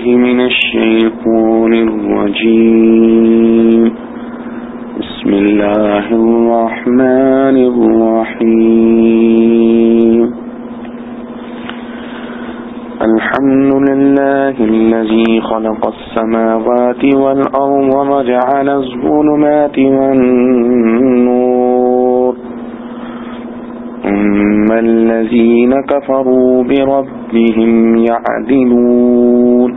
من الشيطان الرجيم. بسم الله الرحمن الرحيم. الحمد لله الذي خلق السماوات والأرض وجعل الظلمات والنور ثم الذين كفروا بربهم يعدلون.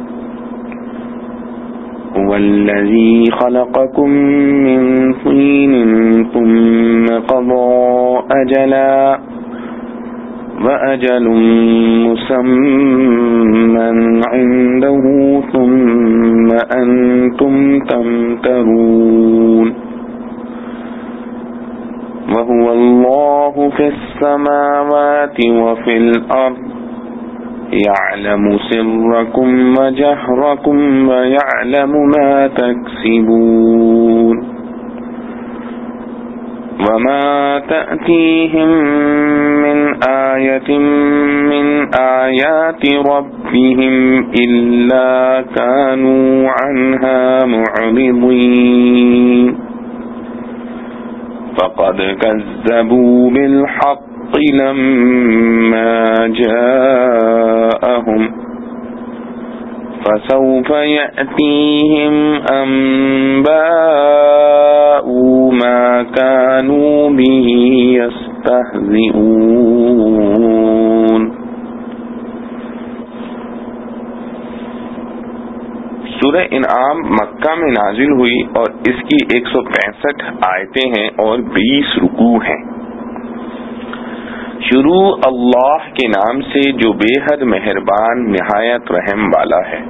هو الذي خلقكم من طين ثم قضى أجلا وأجل مسمى عنده ثم أنتم تمترون. وهو الله في السماوات وفي الأرض يعلم سركم وجهركم ويعلم ما تكسبون. وما تأتيهم من آية من آيات ربهم إلا كانوا عنها معرضين. فقد كذبوا بالحق لما جاءهم فسوف يأتيهم أنباء ما كانوا به يستهزئون. سورہ انعام مکہ میں نازل ہوئی اور اس کی 165 آیتیں ہیں اور 20 رکوع ہیں. شروع اللہ کے نام سے جو بے حد مہربان نہایت رحم والا ہے.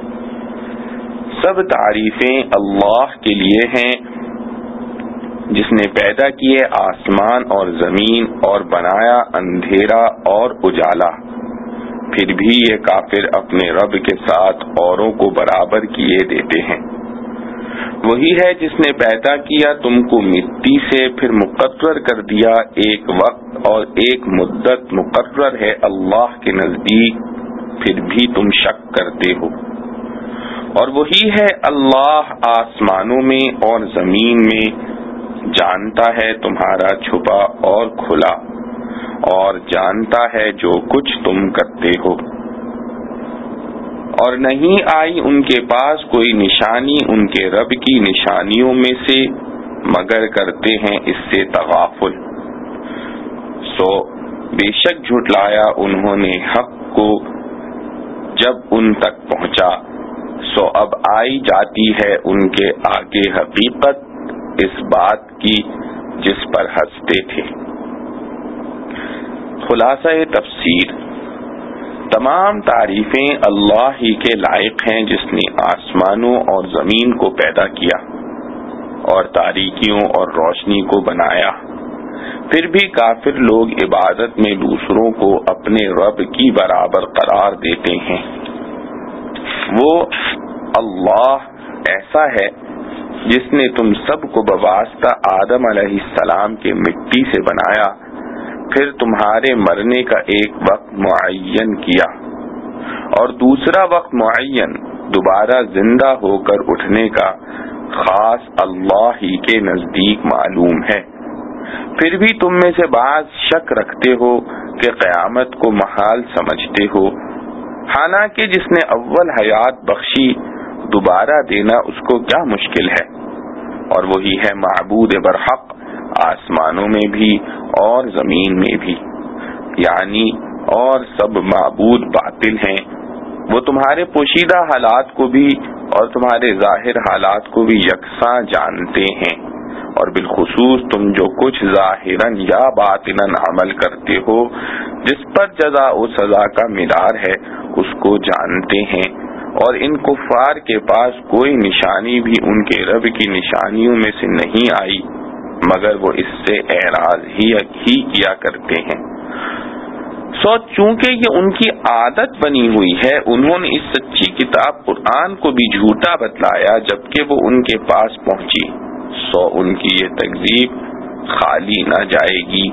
سب تعریفیں اللہ کے لیے ہیں جس نے پیدا کیے آسمان اور زمین اور بنایا اندھیرا اور اجالا. پھر بھی یہ کافر اپنے رب کے ساتھ اوروں کو برابر کیے دیتے ہیں. وہی ہے جس نے پیدا کیا تم کو مٹی سے پھر مقرر کر دیا ایک وقت اور ایک مدت مقرر ہے اللہ کے نزدیک، پھر بھی تم شک کرتے ہو. اور وہی ہے اللہ آسمانوں میں اور زمین میں جانتا ہے تمہارا چھپا اور کھلا، اور جانتا ہے جو کچھ تم کرتے ہو. اور نہیں آئی ان کے پاس کوئی نشانی ان کے رب کی نشانیوں میں سے مگر کرتے ہیں اس سے تغافل. سو بے شک جھٹلایا انہوں نے حق کو جب ان تک پہنچا. سو اب آئی جاتی ہے ان کے آگے حقیقت اس بات کی جس پر ہنستے تھے. خلاصہ تفسیر. تمام تعریفیں اللہ ہی کے لائق ہیں جس نے آسمانوں اور زمین کو پیدا کیا اور تاریکیوں اور روشنی کو بنایا. پھر بھی کافر لوگ عبادت میں دوسروں کو اپنے رب کی برابر قرار دیتے ہیں. وہ اللہ ایسا ہے جس نے تم سب کو بواسطہ آدم علیہ السلام کے مٹی سے بنایا، پھر تمہارے مرنے کا ایک وقت معین کیا اور دوسرا وقت معین دوبارہ زندہ ہو کر اٹھنے کا خاص اللہ ہی کے نزدیک معلوم ہے. پھر بھی تم میں سے بعض شک رکھتے ہو کہ قیامت کو محال سمجھتے ہو، حالانکہ جس نے اول حیات بخشی دوبارہ دینا اس کو کیا مشکل ہے. اور وہی ہے معبود برحق آسمانوں میں بھی اور زمین میں بھی، یعنی اور سب معبود باطل ہیں. وہ تمہارے پوشیدہ حالات کو بھی اور تمہارے ظاہر حالات کو بھی یکساں جانتے ہیں، اور بالخصوص تم جو کچھ ظاہراً یا باطناً عمل کرتے ہو جس پر جزا و سزا کا معیار ہے اس کو جانتے ہیں. اور ان کفار کے پاس کوئی نشانی بھی ان کے رب کی نشانیوں میں سے نہیں آئی مگر وہ اس سے اعراض ہی کیا کرتے ہیں. سو چونکہ یہ ان کی عادت بنی ہوئی ہے انہوں نے اس سچی کتاب قرآن کو بھی جھوٹا بتلایا جبکہ وہ ان کے پاس پہنچی. سو ان کی یہ تکذیب خالی نہ جائے گی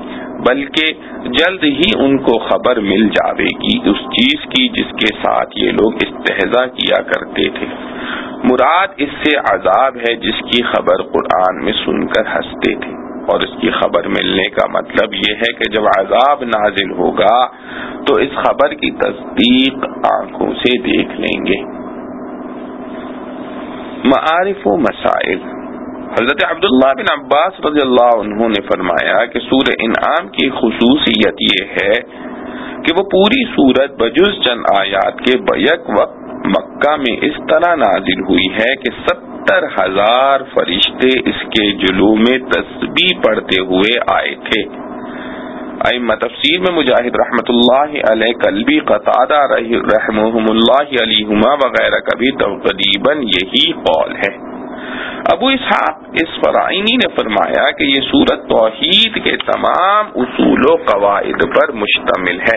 بلکہ جلد ہی ان کو خبر مل جاوے گی اس چیز کی جس کے ساتھ یہ لوگ استہزاء کیا کرتے تھے۔ مراد اس سے عذاب ہے جس کی خبر قرآن میں سن کر ہنستے تھے، اور اس کی خبر ملنے کا مطلب یہ ہے کہ جب عذاب نازل ہوگا تو اس خبر کی تصدیق آنکھوں سے دیکھ لیں گے۔ معارف و مسائل۔ حضرت عبداللہ بن عباس رضی اللہ عنہ نے فرمایا کہ سورہ انعام کی خصوصیت یہ ہے کہ وہ پوری سورت بجز چند آیات کے بیک وقت مکہ میں اس طرح نازل ہوئی ہے کہ 70,000 فرشتے اس کے جلو میں تسبیح پڑھتے ہوئے آئے تھے۔ ائمہ تفسیر میں مجاہد رحمۃ اللہ علیہ، کلبی، قتادہ رحمہم اللہ علیہما وغیرہ کا بھی تقریباً یہی قول ہے۔ ابو اسحاق اصفرائینی نے فرمایا کہ یہ سورت توحید کے تمام اصول و قواعد پر مشتمل ہے۔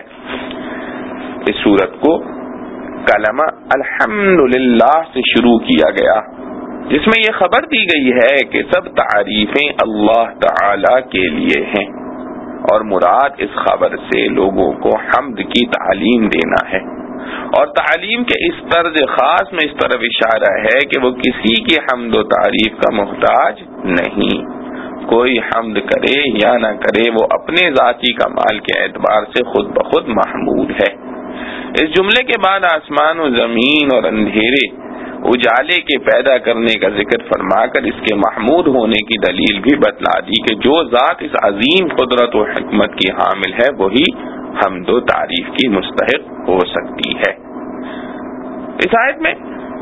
اس سورت کو کلمہ الحمدللہ سے شروع کیا گیا، جس میں یہ خبر دی گئی ہے کہ سب تعریفیں اللہ تعالی کے لیے ہیں، اور مراد اس خبر سے لوگوں کو حمد کی تعلیم دینا ہے، اور تعلیم کے اس طرز خاص میں اس طرف اشارہ ہے کہ وہ کسی کی حمد و تعریف کا محتاج نہیں۔ کوئی حمد کرے یا نہ کرے وہ اپنے ذاتی کمال کے اعتبار سے خود بخود محمود ہے۔ اس جملے کے بعد آسمان و زمین اور اندھیرے اجالے کے پیدا کرنے کا ذکر فرما کر اس کے محمود ہونے کی دلیل بھی بتلا دی کہ جو ذات اس عظیم قدرت و حکمت کی حامل ہے وہی حمد و تعریف کی مستحق ہو سکتی ہے۔ اس آیت میں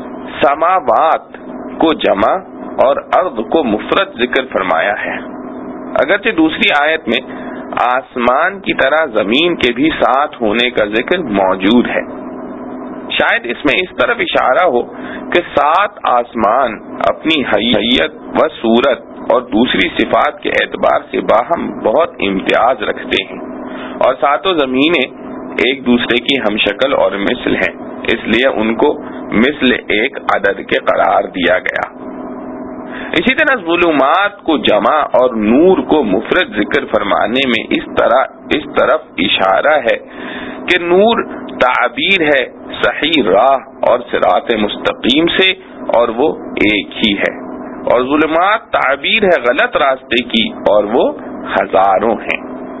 سماوات کو جمع اور ارض کو مفرد ذکر فرمایا ہے، اگرچہ دوسری آیت میں آسمان کی طرح زمین کے بھی ساتھ ہونے کا ذکر موجود ہے۔ شاید اس میں اس طرف اشارہ ہو کہ 7 آسمان اپنی حیت و صورت اور دوسری صفات کے اعتبار سے باہم بہت امتیاز رکھتے ہیں، اور 7 زمینیں ایک دوسرے کی ہم شکل اور مثل ہیں، اس لیے ان کو مثل ایک عدد کے قرار دیا گیا۔ اسی طرح ظلمات کو جمع اور نور کو مفرد ذکر فرمانے میں اس طرف اشارہ ہے کہ نور تعبیر ہے صحیح راہ اور صراط مستقیم سے، اور وہ ایک ہی ہے، اور ظلمات تعبیر ہے غلط راستے کی، اور وہ ہزاروں ہیں۔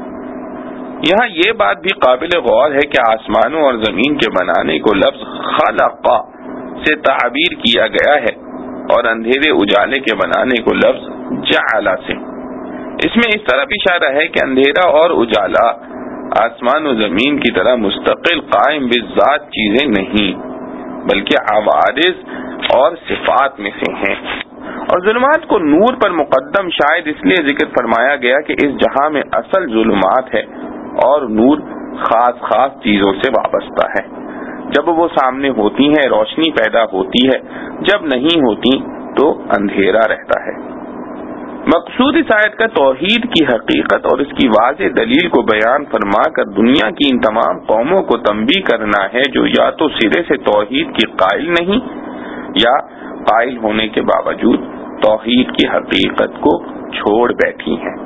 یہاں یہ بات بھی قابل غور ہے کہ آسمانوں اور زمین کے بنانے کو لفظ خلق سے تعبیر کیا گیا ہے، اور اندھیرے اجالے کے بنانے کو لفظ جعل سے۔ اس میں اس طرف اشارہ ہے کہ اندھیرا اور اجالا آسمان و زمین کی طرح مستقل قائم بالذات چیزیں نہیں، بلکہ عوارض اور صفات میں سے ہیں۔ اور ظلمات کو نور پر مقدم شاید اس لیے ذکر فرمایا گیا کہ اس جہاں میں اصل ظلمات ہے اور نور خاص خاص چیزوں سے وابستہ ہے۔ جب وہ سامنے ہوتی ہیں روشنی پیدا ہوتی ہے، جب نہیں ہوتی تو اندھیرا رہتا ہے۔ مقصود اس آیت کا توحید کی حقیقت اور اس کی واضح دلیل کو بیان فرما کر دنیا کی ان تمام قوموں کو تنبیہ کرنا ہے جو یا تو سرے سے توحید کی قائل نہیں، یا قائل ہونے کے باوجود توحید کی حقیقت کو چھوڑ بیٹھی ہیں۔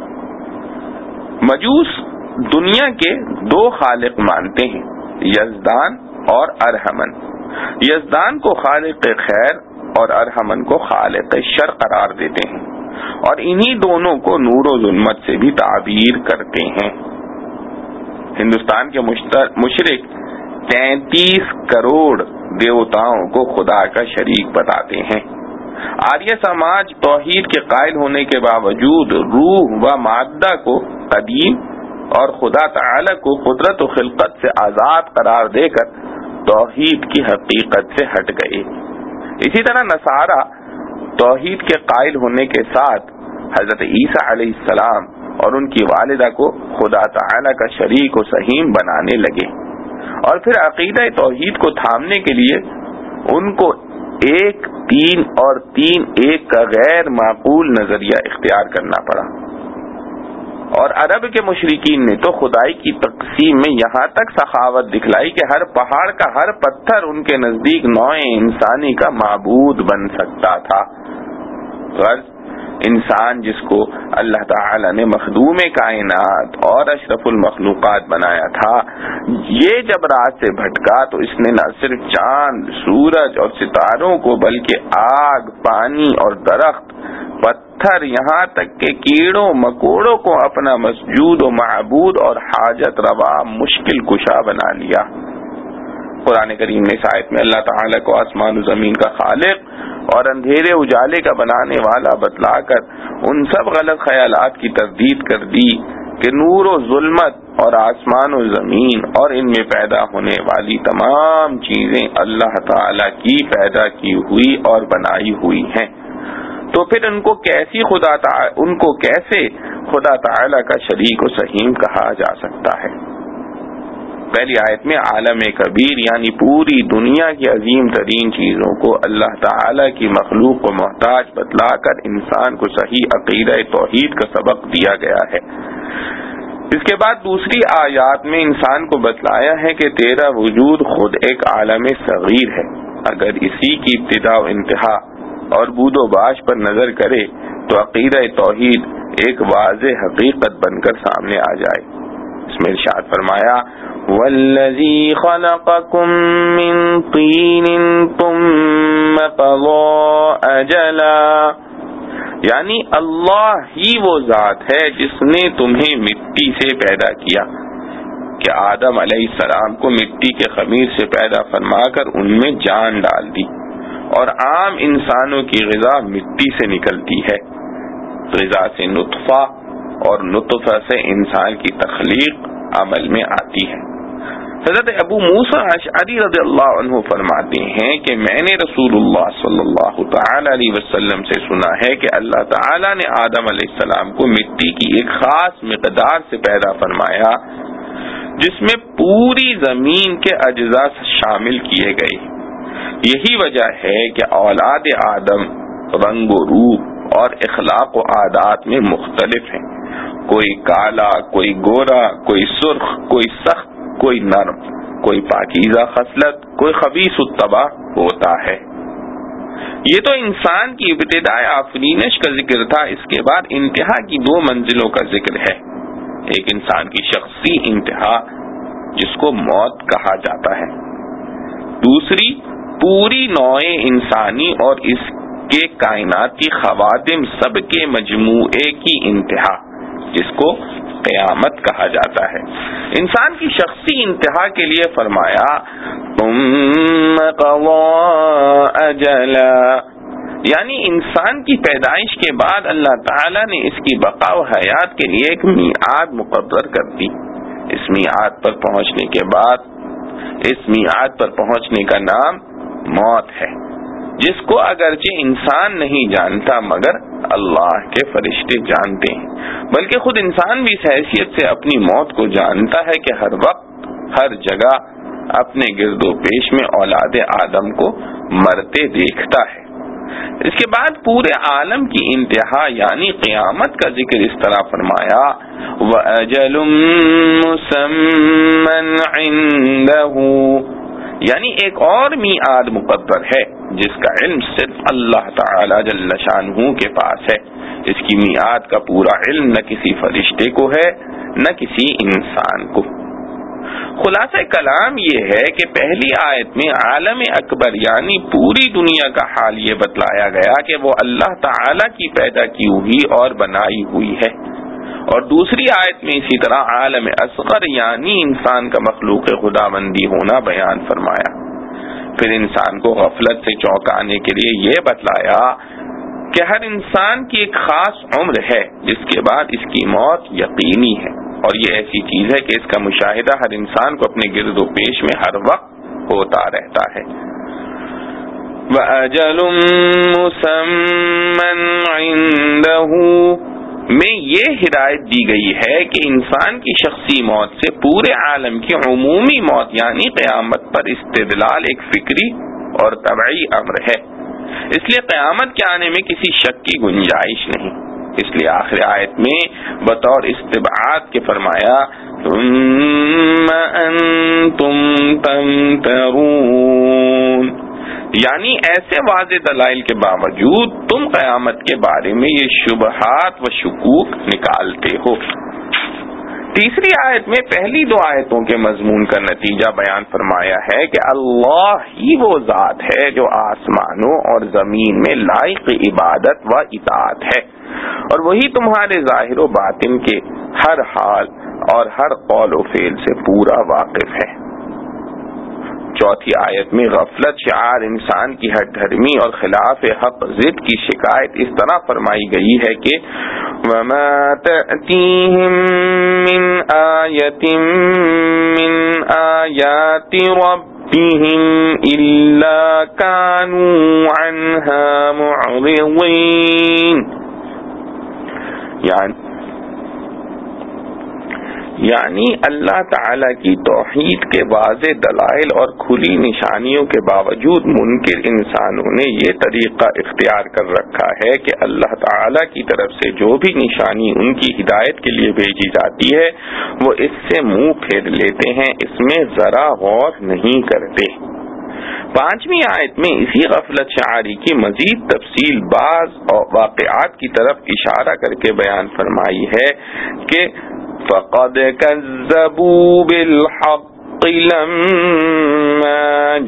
مجوس دنیا کے 2 خالق مانتے ہیں، یزدان اور ارحمن۔ یزدان کو خالق خیر اور ارحمن کو خالق شر قرار دیتے ہیں، اور انہی دونوں کو نور و ظلمت سے بھی تعبیر کرتے ہیں۔ ہندوستان کے مشرک 33 کروڑ دیوتاؤں کو خدا کا شریک بتاتے ہیں۔ آریہ سماج توحید کے قائل ہونے کے باوجود روح و مادہ کو قدیم اور خدا تعالی کو قدرت و خلقت سے آزاد قرار دے کر توحید کی حقیقت سے ہٹ گئے۔ اسی طرح نصارہ توحید کے قائل ہونے کے ساتھ حضرت عیسیٰ علیہ السلام اور ان کی والدہ کو خدا تعالی کا شریک و سہیم بنانے لگے، اور پھر عقیدہ توحید کو تھامنے کے لیے ان کو 1 3 اور 3 1 کا غیر معقول نظریہ اختیار کرنا پڑا۔ اور عرب کے مشرکین نے تو خدائی کی تقسیم میں یہاں تک سخاوت دکھلائی کہ ہر پہاڑ کا ہر پتھر ان کے نزدیک نوع انسانی کا معبود بن سکتا تھا۔ غرض انسان جس کو اللہ تعالی نے مخدوم کائنات اور اشرف المخلوقات بنایا تھا، یہ جب راہ سے بھٹکا تو اس نے نہ صرف چاند، سورج اور ستاروں کو بلکہ آگ، پانی اور درخت، پتھر، یہاں تک کہ کیڑوں مکوڑوں کو اپنا مسجود و معبود اور حاجت روا مشکل کشا بنا لیا۔ قرآن کریم نے اس آیت میں اللہ تعالیٰ کو آسمان و زمین کا خالق اور اندھیرے اجالے کا بنانے والا بتلا کر ان سب غلط خیالات کی تردید کر دی کہ نور و ظلمت اور آسمان و زمین اور ان میں پیدا ہونے والی تمام چیزیں اللہ تعالیٰ کی پیدا کی ہوئی اور بنائی ہوئی ہیں، تو پھر ان کو کیسے خدا تعالیٰ کا شریک و سہیم کہا جا سکتا ہے؟ پہلی آیت میں عالم کبیر یعنی پوری دنیا کی عظیم ترین چیزوں کو اللہ تعالی کی مخلوق کو محتاج بتلا کر انسان کو صحیح عقیدہ توحید کا سبق دیا گیا ہے۔ اس کے بعد دوسری آیات میں انسان کو بتلایا ہے کہ تیرا وجود خود ایک عالم صغیر ہے، اگر اسی کی ابتدا و انتہا اور بود و باش پر نظر کرے تو عقیدہ توحید ایک واضح حقیقت بن کر سامنے آ جائے۔ اس میں ارشاد فرمایا وَالَّذِي خَلَقَكُم مِّن طِينٍ ثُمَّ قَضَىٰ أَجَلًا، یعنی اللہ ہی وہ ذات ہے جس نے تمہیں مٹی سے پیدا کیا، کہ آدم علیہ السلام کو مٹی کے خمیر سے پیدا فرما کر ان میں جان ڈال دی، اور عام انسانوں کی غذا مٹی سے نکلتی ہے، غذا سے نطفہ اور نطفہ سے انسان کی تخلیق عمل میں آتی ہے۔ حضرت ابو موسیٰ اشعری رضی اللہ عنہ فرماتے ہیں کہ میں نے رسول اللہ صلی اللہ تعالی علیہ وسلم سے سنا ہے کہ اللہ تعالی نے آدم علیہ السلام کو مٹی کی ایک خاص مقدار سے پیدا فرمایا جس میں پوری زمین کے اجزاء شامل کیے گئے۔ یہی وجہ ہے کہ اولاد آدم رنگ و روپ اور اخلاق و عادات میں مختلف ہیں، کوئی کالا، کوئی گورا، کوئی سرخ، کوئی سخت، کوئی نرم، کوئی پاکیزہ خصلت، کوئی خبیث الطبع ہوتا ہے۔ یہ تو انسان کی ابتدائی آفرینش کا ذکر تھا، اس کے بعد انتہا کی دو منزلوں کا ذکر ہے۔ ایک انسان کی شخصی انتہا جس کو موت کہا جاتا ہے، دوسری پوری نوع انسانی اور اس کے کائناتی خواتم سب کے مجموعے کی انتہا جس کو قیامت کہا جاتا ہے۔ انسان کی شخصی انتہا کے لیے فرمایا ثم قضى اجلا، یعنی انسان کی پیدائش کے بعد اللہ تعالی نے اس کی بقا و حیات کے لیے ایک میعاد مقرر کر دی۔ اس میعاد پر پہنچنے کے بعد اس میعاد پر پہنچنے کا نام موت ہے، جس کو اگرچہ انسان نہیں جانتا مگر اللہ کے فرشتے جانتے ہیں، بلکہ خود انسان بھی اس حیثیت سے اپنی موت کو جانتا ہے کہ ہر وقت ہر جگہ اپنے گرد و پیش میں اولاد آدم کو مرتے دیکھتا ہے۔ اس کے بعد پورے عالم کی انتہا یعنی قیامت کا ذکر اس طرح فرمایا وَأَجَلٌ مُّسَمًّى عِندَهُ، یعنی ایک اور میعاد مقرر ہے جس کا علم صرف اللہ تعالی جل شانہ کے پاس ہے۔ اس کی میعاد کا پورا علم نہ کسی فرشتے کو ہے نہ کسی انسان کو۔ خلاصہ کلام یہ ہے کہ پہلی آیت میں عالم اکبر یعنی پوری دنیا کا حال یہ بتلایا گیا کہ وہ اللہ تعالی کی پیدا کی ہوئی اور بنائی ہوئی ہے، اور دوسری آیت میں اسی طرح عالم اصغر یعنی انسان کا مخلوق خداوندی ہونا بیان فرمایا۔ پھر انسان کو غفلت سے چونکانے کے لیے یہ بتلایا کہ ہر انسان کی ایک خاص عمر ہے جس کے بعد اس کی موت یقینی ہے، اور یہ ایسی چیز ہے کہ اس کا مشاہدہ ہر انسان کو اپنے گرد و پیش میں ہر وقت ہوتا رہتا ہے۔ وَأَجَلٌ مُّسَمًّى عِندَهُ میں یہ ہدایت دی گئی ہے کہ انسان کی شخصی موت سے پورے عالم کی عمومی موت یعنی قیامت پر استدلال ایک فکری اور طبعی امر ہے، اس لیے قیامت کے آنے میں کسی شک کی گنجائش نہیں۔ اس لیے آخر آیت میں بطور استبعاد کے فرمایا ثم انتم تمترون، یعنی ایسے واضح دلائل کے باوجود تم قیامت کے بارے میں یہ شبہات و شکوک نکالتے ہو۔ تیسری آیت میں پہلی دو آیتوں کے مضمون کا نتیجہ بیان فرمایا ہے کہ اللہ ہی وہ ذات ہے جو آسمانوں اور زمین میں لائق عبادت و اطاعت ہے، اور وہی تمہارے ظاہر و باطن کے ہر حال اور ہر قول و فعل سے پورا واقف ہے۔ چوتھی آیت میں غفلت شعار انسان کی ہٹ دھرمی اور خلاف حق ضد کی شکایت اس طرح فرمائی گئی ہے کہ وَمَا تَأْتِيهِم مِّنْ آيَةٍ مِّنْ آيَاتِ رَبِّهِمْ إِلَّا كَانُوا عَنْهَا مُعْرِضِينَ، یعنی اللہ تعالی کی توحید کے واضح دلائل اور کھلی نشانیوں کے باوجود منکر انسانوں نے یہ طریقہ اختیار کر رکھا ہے کہ اللہ تعالی کی طرف سے جو بھی نشانی ان کی ہدایت کے لیے بھیجی جاتی ہے وہ اس سے منہ پھیر لیتے ہیں، اس میں ذرا غور نہیں کرتے۔ پانچویں آیت میں اسی غفلت شعاری کی مزید تفصیل بعض واقعات کی طرف اشارہ کر کے بیان فرمائی ہے کہ فَقَدْ كَذَّبُوا بِالْحَقِّ لَمَّا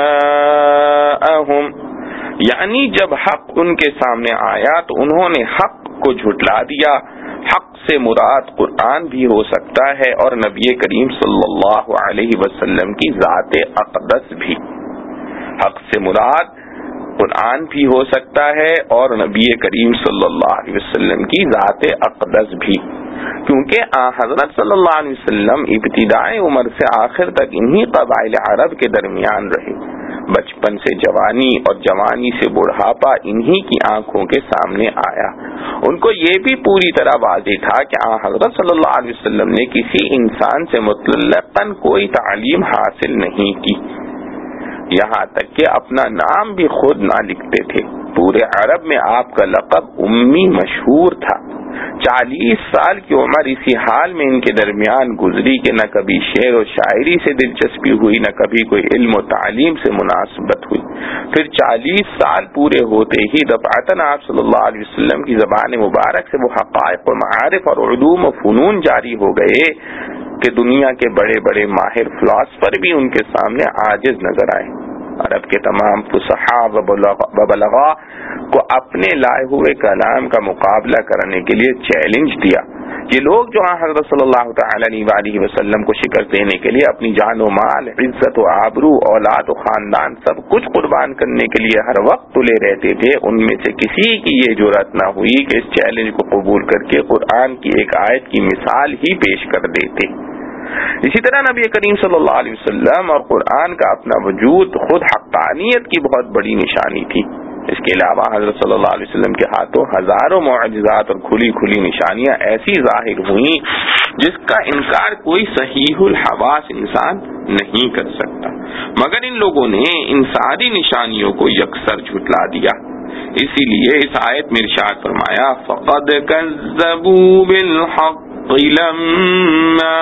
جَاءَهُمْ، یعنی جب حق ان کے سامنے آیا تو انہوں نے حق کو جھٹلا دیا۔ حق سے مراد قرآن بھی ہو سکتا ہے اور نبی کریم صلی اللہ علیہ وسلم کی ذات اقدس بھی۔ حق سے مراد قرآن بھی ہو سکتا ہے اور نبی کریم صلی اللہ علیہ وسلم کی ذات اقدس بھی، کیونکہ حضرت صلی اللہ علیہ وسلم ابتدائی عمر سے آخر تک انہی قبائل عرب کے درمیان رہے، بچپن سے جوانی اور جوانی سے بڑھاپا انہی کی آنکھوں کے سامنے آیا۔ ان کو یہ بھی پوری طرح واضح تھا کہ حضرت صلی اللہ علیہ وسلم نے کسی انسان سے مطلقاً کوئی تعلیم حاصل نہیں کی، یہاں تک کہ اپنا نام بھی خود نہ لکھتے تھے۔ پورے عرب میں آپ کا لقب امی مشہور تھا۔ 40 سال کی عمر اسی حال میں ان کے درمیان گزری کہ نہ کبھی شعر و شاعری سے دلچسپی ہوئی، نہ کبھی کوئی علم و تعلیم سے مناسبت ہوئی۔ پھر 40 سال پورے ہوتے ہی دفعتاً آپ صلی اللہ علیہ وسلم کی زبان مبارک سے وہ حقائق و معارف اور علوم و فنون جاری ہو گئے کہ دنیا کے بڑے بڑے ماہر فلاسفر بھی ان کے سامنے عاجز نظر آئے۔ عرب کے تمام فصحاء و بلغاء کو اپنے لائے ہوئے کلام کا مقابلہ کرنے کے لیے چیلنج دیا۔ یہ لوگ جو حضرت صلی اللہ تعالی علیہ وسلم کو شکست دینے کے لیے اپنی جان و مال، عزت و آبرو، اولاد و خاندان سب کچھ قربان کرنے کے لیے ہر وقت تلے رہتے تھے، ان میں سے کسی کی یہ جرأت نہ ہوئی کہ اس چیلنج کو قبول کر کے قرآن کی ایک آیت کی مثال ہی پیش کر دیتے۔ اسی طرح نبی کریم صلی اللہ علیہ وسلم اور قرآن کا اپنا وجود خود حقانیت کی بہت بڑی نشانی تھی۔ اس کے علاوہ حضرت صلی اللہ علیہ وسلم کے ہاتھوں ہزاروں معجزات اور کھلی کھلی نشانیاں ایسی ظاہر ہوئیں جس کا انکار کوئی صحیح الحواس انسان نہیں کر سکتا، مگر ان لوگوں نے ان ساری نشانیوں کو یکسر جھٹلا دیا۔ اسی لیے اس آیت میں ارشاد فرمایا فَقَدْ كَذَّبُوا بِالْحَقِّ لَمَّا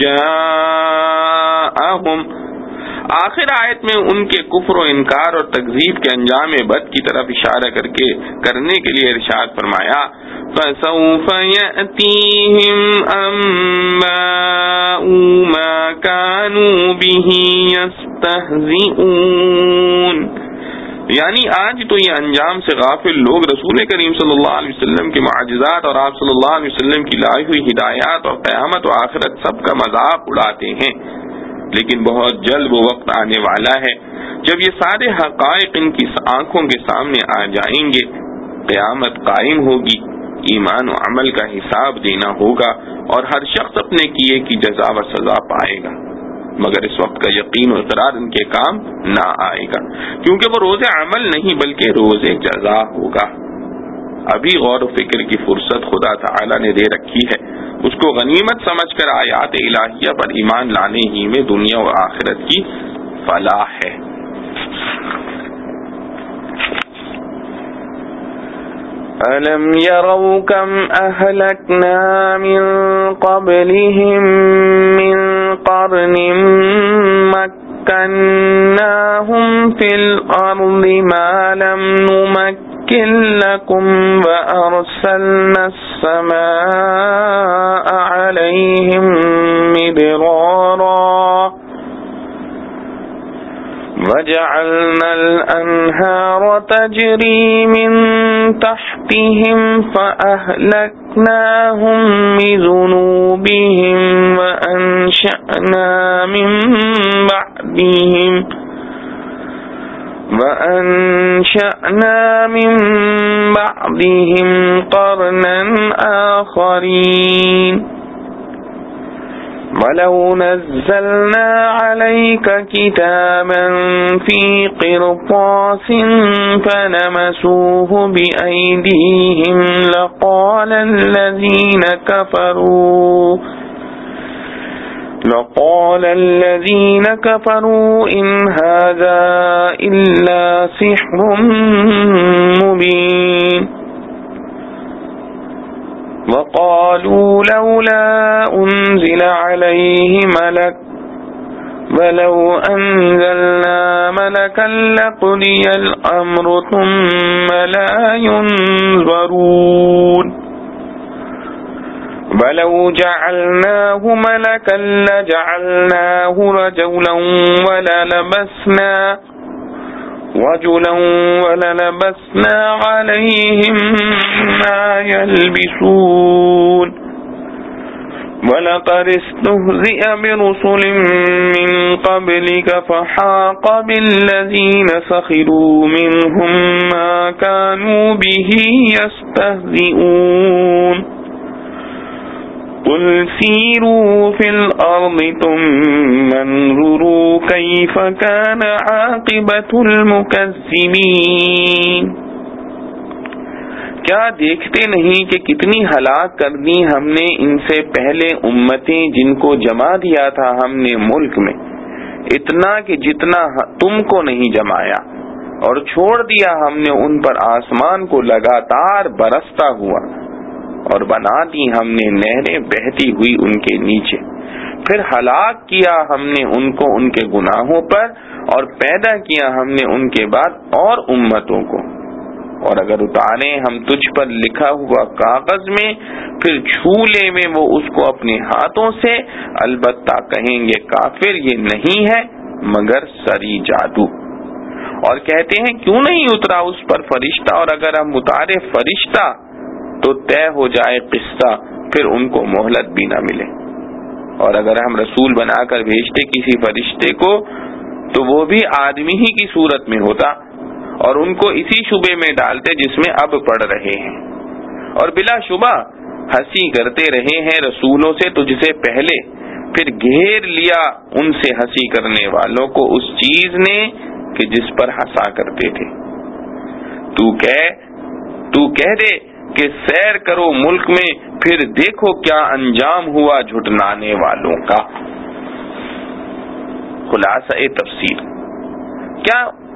جَاءَهُمْ، آخر آیت میں ان کے کفر و انکار اور تکذیب کے انجام بد کی طرف اشارہ کرنے کے لیے ارشاد فرمایا فَسَوْفَ يَأْتِيهِمْ أَنبَاءُ مَا كَانُوا بِهِ يَسْتَهْزِئُونَ، یعنی آج تو یہ انجام سے غافل لوگ رسول کریم صلی اللہ علیہ وسلم کے معجزات اور آپ صلی اللہ علیہ وسلم کی لائی ہوئی ہدایات اور قیامت و آخرت سب کا مذاق اڑاتے ہیں، لیکن بہت جلد وہ وقت آنے والا ہے جب یہ سارے حقائق ان کی آنکھوں کے سامنے آ جائیں گے، قیامت قائم ہوگی، ایمان و عمل کا حساب دینا ہوگا اور ہر شخص اپنے کیے کی جزا و سزا پائے گا، مگر اس وقت کا یقین و اقرار ان کے کام نہ آئے گا، کیونکہ وہ روز عمل نہیں بلکہ روز جزا ہوگا۔ ابھی غور و فکر کی فرصت خدا تعالی نے دے رکھی ہے، اس کو غنیمت سمجھ کر آیات الہیہ پر ایمان لانے ہی میں دنیا و آخرت کی فلاح ہے۔ أَلَمْ يَرَوْا كَمْ أَهْلَكْنَا مِنْ قَبْلِهِمْ مِنْ قَرْنٍ مَكَّنَّاهُمْ فِي الْأَرْضِ لكم وأرسلنا السماء عليهم مدرارا وجعلنا الأنهار تجري من تحتهم فأهلكناهم بذنوبهم وأنشأنا من بعدهم قرنا آخرين وَلَوْ نَزَّلْنَا عَلَيْكَ كِتَابًا فِي قِرْطَاسٍ فَلَمَسُوهُ بِأَيْدِيهِمْ لَقَالَ الَّذِينَ كَفَرُوا إِنْ هَذَا إِلَّا سِحْرٌ مُبِينٌ وَقَالُوا لَوْلَا أُنْزِلَ عَلَيْهِ مَلَكٌ وَلَوْ أَنزَلْنَا مَلَكًا لَقُضِيَ الْأَمْرُ ثُمَّ لَا يُنظَرُونَ وَلَوْ جَعَلْنَاهُ مَلَكًا لَجَعَلْنَاهُ رَجُلًا وَلَلَبَسْنَا عَلَيْهِمْ مَا يَلْبِسُونَ وَلَقَدِ اسْتُهْزِئَ بِرُسُلٍ مِّن قَبْلِكَ فَحَاقَ بِالَّذِينَ سَخِرُوا مِنْهُم مَّا كَانُوا بِهِ يَسْتَهْزِئُونَ قُلْ سِيرُوا فِي الْأَرْضِ ثُمَّ انظُرُوا كَيْفَ كَانَ عَاقِبَةُ الْمُكَذِّبِينَ کیا دیکھتے نہیں کہ کتنی ہلاک کر دی ہم نے ان سے پہلے امتیں جن کو جما دیا تھا ہم نے ملک میں اتنا کہ جتنا تم کو نہیں جمایا، اور چھوڑ دیا ہم نے ان پر آسمان کو لگاتار برستا ہوا، اور بنا دی ہم نے نہریں بہتی ہوئی ان کے نیچے، پھر ہلاک کیا ہم نے ان کو ان کے گناہوں پر، اور پیدا کیا ہم نے ان کے بعد اور امتوں کو۔ اور اگر اتاریں ہم تجھ پر لکھا ہوا کاغذ میں، پھر چھو لے میں وہ اس کو اپنے ہاتھوں سے، البتہ کہیں گے کافر یہ نہیں ہے مگر سری جادو۔ اور کہتے ہیں کیوں نہیں اترا اس پر فرشتہ، اور اگر ہم اتارے فرشتہ تو طے ہو جائے قصہ، پھر ان کو مہلت بھی نہ ملے۔ اور اگر ہم رسول بنا کر بھیجتے کسی فرشتے کو تو وہ بھی آدمی ہی کی صورت میں ہوتا، اور ان کو اسی شبے میں ڈالتے جس میں اب پڑھ رہے ہیں، اور بلا شبہ ہنسی کرتے رہے ہیں رسولوں سے تجھ سے پہلے، پھر گھیر لیا ان سے ہنسی کرنے والوں کو اس چیز نے کہ جس پر ہنسا کرتے تھے۔ تو کہہ دے کہ سیر کرو ملک میں، پھر دیکھو کیا انجام ہوا جھٹلانے والوں کا۔ خلاصہ تفسیر، کیا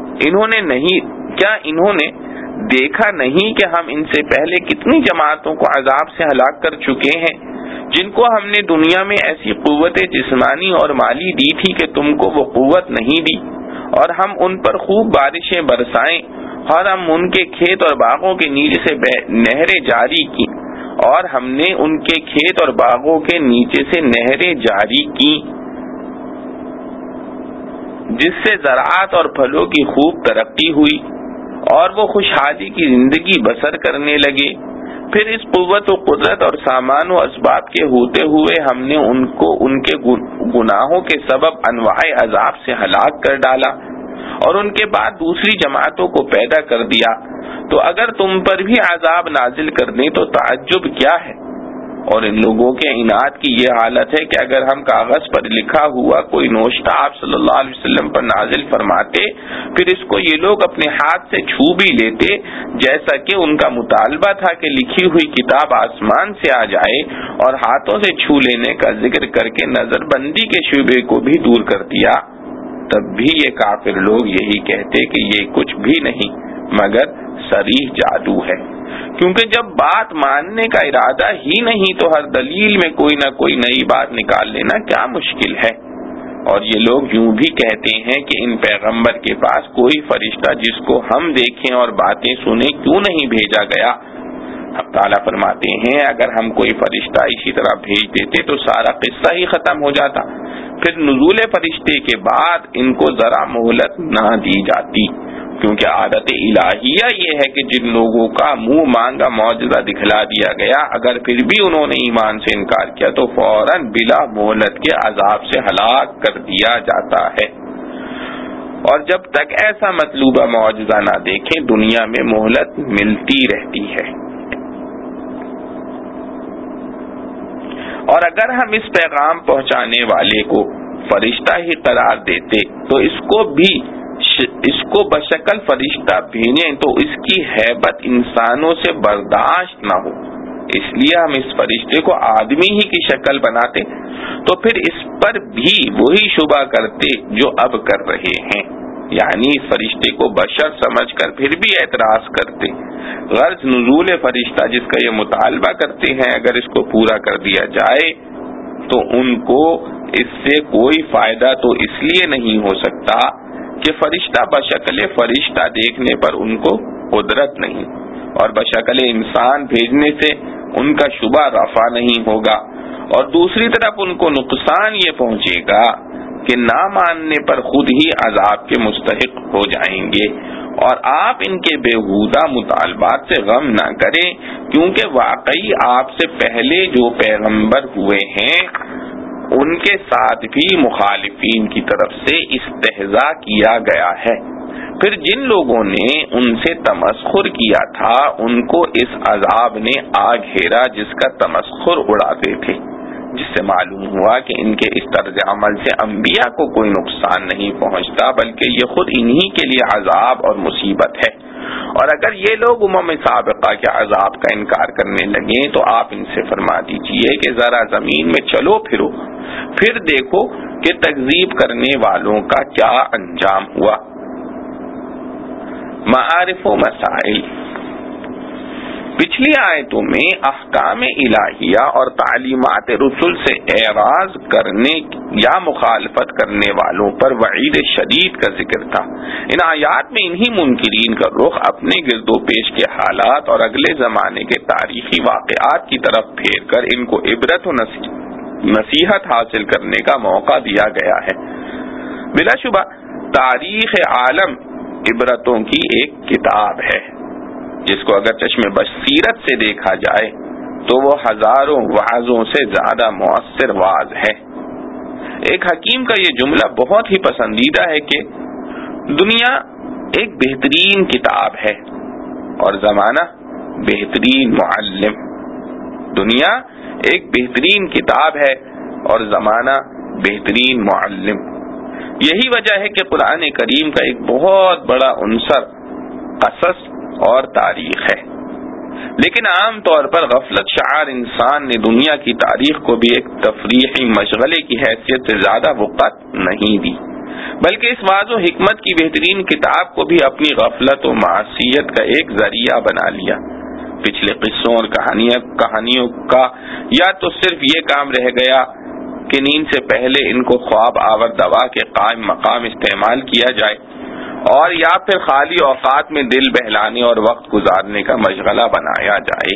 انہوں نے دیکھا نہیں کہ ہم ان سے پہلے کتنی جماعتوں کو عذاب سے ہلاک کر چکے ہیں، جن کو ہم نے دنیا میں ایسی قوت جسمانی اور مالی دی تھی کہ تم کو وہ قوت نہیں دی، اور ہم ان پر خوب بارشیں برسائیں، اور ہم ان کے کھیت اور باغوں کے نیچے سے نہریں جاری کی، اور ہم نے ان کے کھیت اور باغوں کے نیچے سے نہریں جاری کی، جس سے زراعت اور پھلوں کی خوب ترقی ہوئی، اور وہ خوشحالی کی زندگی بسر کرنے لگے۔ پھر اس قوت و قدرت اور سامان و اسباب کے ہوتے ہوئے ہم نے ان کو ان کے گناہوں کے سبب انواع عذاب سے ہلاک کر ڈالا، اور ان کے بعد دوسری جماعتوں کو پیدا کر دیا۔ تو اگر تم پر بھی عذاب نازل کر دیں تو تعجب کیا ہے؟ اور ان لوگوں کے عناد کی یہ حالت ہے کہ اگر ہم کاغذ پر لکھا ہوا کوئی نوشتہ آپ صلی اللہ علیہ وسلم پر نازل فرماتے، پھر اس کو یہ لوگ اپنے ہاتھ سے چھو بھی لیتے، جیسا کہ ان کا مطالبہ تھا کہ لکھی ہوئی کتاب آسمان سے آ جائے، اور ہاتھوں سے چھو لینے کا ذکر کر کے نظر بندی کے شعبے کو بھی دور کر دیا، تب بھی یہ کافر لوگ یہی کہتے کہ یہ کچھ بھی نہیں مگر صریح جادو ہے، کیونکہ جب بات ماننے کا ارادہ ہی نہیں تو ہر دلیل میں کوئی نہ کوئی نئی بات نکال لینا کیا مشکل ہے۔ اور یہ لوگ یوں بھی کہتے ہیں کہ ان پیغمبر کے پاس کوئی فرشتہ جس کو ہم دیکھیں اور باتیں سنیں کیوں نہیں بھیجا گیا؟ اب تعالیٰ فرماتے ہیں اگر ہم کوئی فرشتہ اسی طرح بھیج دیتے تو سارا قصہ ہی ختم ہو جاتا، پھر نزول فرشتے کے بعد ان کو ذرا مہلت نہ دی جاتی، کیونکہ عادت الہیہ یہ ہے کہ جن لوگوں کا منہ مانگا معجزہ دکھلا دیا گیا اگر پھر بھی انہوں نے ایمان سے انکار کیا تو فوراً بلا مہلت کے عذاب سے ہلاک کر دیا جاتا ہے۔ اور جب تک ایسا مطلوبہ معجزہ نہ دیکھیں دنیا میں مہلت ملتی رہتی ہے۔ اور اگر ہم اس پیغام پہنچانے والے کو فرشتہ ہی قرار دیتے تو اس کو بشکل فرشتہ بھیجیں تو اس کی ہیبت انسانوں سے برداشت نہ ہو، اس لیے ہم اس فرشتے کو آدمی ہی کی شکل بناتے تو پھر اس پر بھی وہی شبہ کرتے جو اب کر رہے ہیں، یعنی اس فرشتے کو بشر سمجھ کر پھر بھی اعتراض کرتے۔ غرض نزول فرشتہ جس کا یہ مطالبہ کرتے ہیں اگر اس کو پورا کر دیا جائے تو ان کو اس سے کوئی فائدہ تو اس لیے نہیں ہو سکتا کہ فرشتہ بشکل فرشتہ دیکھنے پر ان کو قدرت نہیں، اور بشکل انسان بھیجنے سے ان کا شبہ رفع نہیں ہوگا، اور دوسری طرف ان کو نقصان یہ پہنچے گا کہ نہ ماننے پر خود ہی عذاب کے مستحق ہو جائیں گے۔ اور آپ ان کے بیہودہ مطالبات سے غم نہ کریں، کیونکہ واقعی آپ سے پہلے جو پیغمبر ہوئے ہیں ان کے ساتھ بھی مخالفین کی طرف سے استہزاء کیا گیا ہے، پھر جن لوگوں نے ان سے تمسخر کیا تھا ان کو اس عذاب نے آ گھیرا جس کا تمسخر اڑاتے تھے، جس سے معلوم ہوا کہ ان کے اس طرز عمل سے انبیاء کو کوئی نقصان نہیں پہنچتا بلکہ یہ خود انہی کے لیے عذاب اور مصیبت ہے۔ اور اگر یہ لوگ امم سابقہ کے عذاب کا انکار کرنے لگیں تو آپ ان سے فرما دیجئے کہ ذرا زمین میں چلو پھرو، پھر دیکھو کہ تکذیب کرنے والوں کا کیا انجام ہوا۔ معارف و مسائل۔ پچھلی آیتوں میں احکام الہیہ اور تعلیمات رسول سے اعراض کرنے یا مخالفت کرنے والوں پر وعید شدید کا ذکر تھا۔ ان آیات میں انہی منکرین کا رخ اپنے گرد و پیش کے حالات اور اگلے زمانے کے تاریخی واقعات کی طرف پھیر کر ان کو عبرت و نصیحت حاصل کرنے کا موقع دیا گیا ہے۔ بلا شبہ تاریخ عالم عبرتوں کی ایک کتاب ہے جس کو اگر چشم بصیرت سے دیکھا جائے تو وہ ہزاروں وعظوں سے زیادہ مؤثر واعظ ہے۔ ایک حکیم کا یہ جملہ بہت ہی پسندیدہ ہے کہ دنیا ایک بہترین کتاب ہے اور زمانہ بہترین معلم۔ دنیا ایک بہترین کتاب ہے اور زمانہ بہترین معلم۔ یہی وجہ ہے کہ قرآن کریم کا ایک بہت بڑا عنصر قصص اور تاریخ ہے، لیکن عام طور پر غفلت شعار انسان نے دنیا کی تاریخ کو بھی ایک تفریحی مشغلے کی حیثیت سے زیادہ وقت نہیں دی، بلکہ اس واعظ و حکمت کی بہترین کتاب کو بھی اپنی غفلت و معصیت کا ایک ذریعہ بنا لیا۔ پچھلے قصوں اور کہانیوں کا یا تو صرف یہ کام رہ گیا کہ نیند سے پہلے ان کو خواب آور دوا کے قائم مقام استعمال کیا جائے، اور یا پھر خالی اوقات میں دل بہلانے اور وقت گزارنے کا مشغلہ بنایا جائے۔